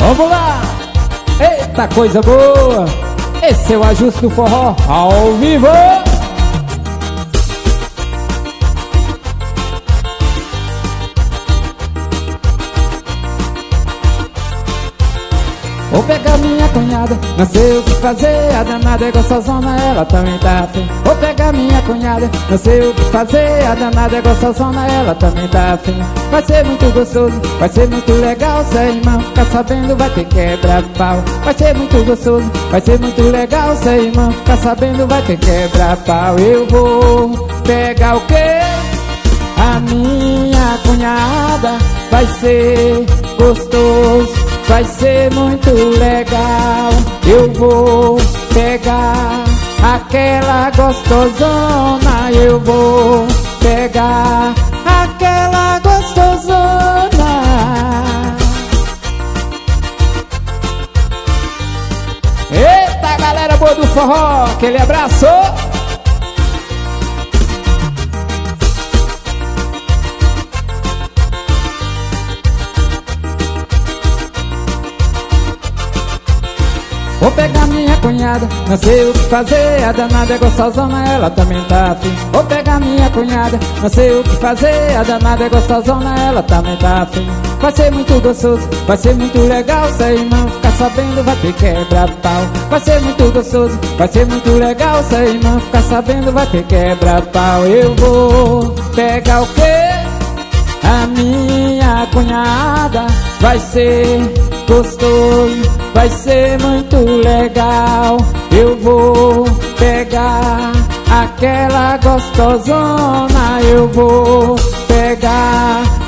Vamos lá! Eita, coisa boa! Esse é o ajuste do forró ao vivo! Vou pegar minha cunhada, não sei o que fazer. A danada é gostosona, ela também tá afim. Vou pegar minha cunhada, não sei o que fazer. A danada é gostosona, ela também tá afim. Vai ser muito gostoso, vai ser muito legal. Se a irmã ficar sabendo, vai ter quebra-pau. Vai ser muito gostoso, vai ser muito legal. Se a irmã ficar sabendo, vai ter quebra-pau. Eu vou pegar o quê? A minha cunhada. Vai ser gostoso, vai ser muito legal. Eu vou pegar aquela gostosona. Eu vou pegar aquela gostosona. Eita, galera boa do forró, aquele abraço. Vou pegar minha cunhada, não sei o que fazer. A danada é gostosona, ela também tá afim. Vou pegar minha cunhada, não sei o que fazer. A danada é gostosona, ela também tá afim. Vai ser muito gostoso, vai ser muito legal. Se a irmã ficar sabendo, vai ter quebra-pau. Vai ser muito gostoso, vai ser muito legal. Se a irmã ficar sabendo, vai ter quebra-pau. Eu vou pegar o quê? A minha cunhada. Vai ser gostoso, vai ser muito legal. Eu vou pegar aquela gostosona. Eu vou pegar